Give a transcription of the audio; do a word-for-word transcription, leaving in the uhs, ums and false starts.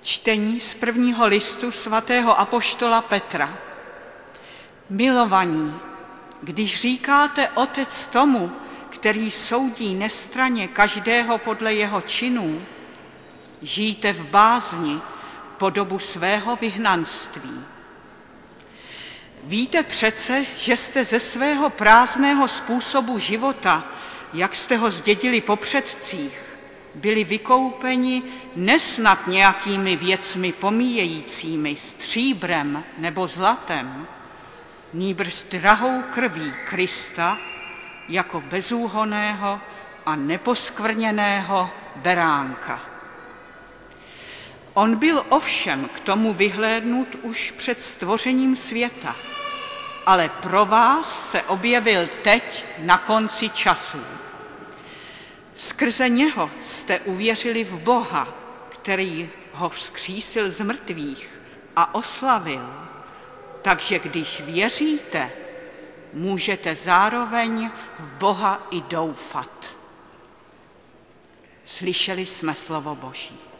Čtení z prvního listu svatého apoštola Petra. Milovaní, když říkáte otec tomu, který soudí nestranně každého podle jeho činů, žijte v bázni po dobu svého vyhnanství. Víte přece, že jste ze svého prázdného způsobu života, jak jste ho zdědili po předcích, byli vykoupeni nesnad nějakými věcmi pomíjejícími, stříbrem nebo zlatem, nýbrž drahou krví Krista jako bezúhonného a neposkvrněného beránka. On byl ovšem k tomu vyhlédnut už před stvořením světa, ale pro vás se objevil teď na konci časů. Skrze něho jste uvěřili v Boha, který ho vzkřísil z mrtvých a oslavil. Takže když věříte, můžete zároveň v Boha i doufat. Slyšeli jsme slovo Boží.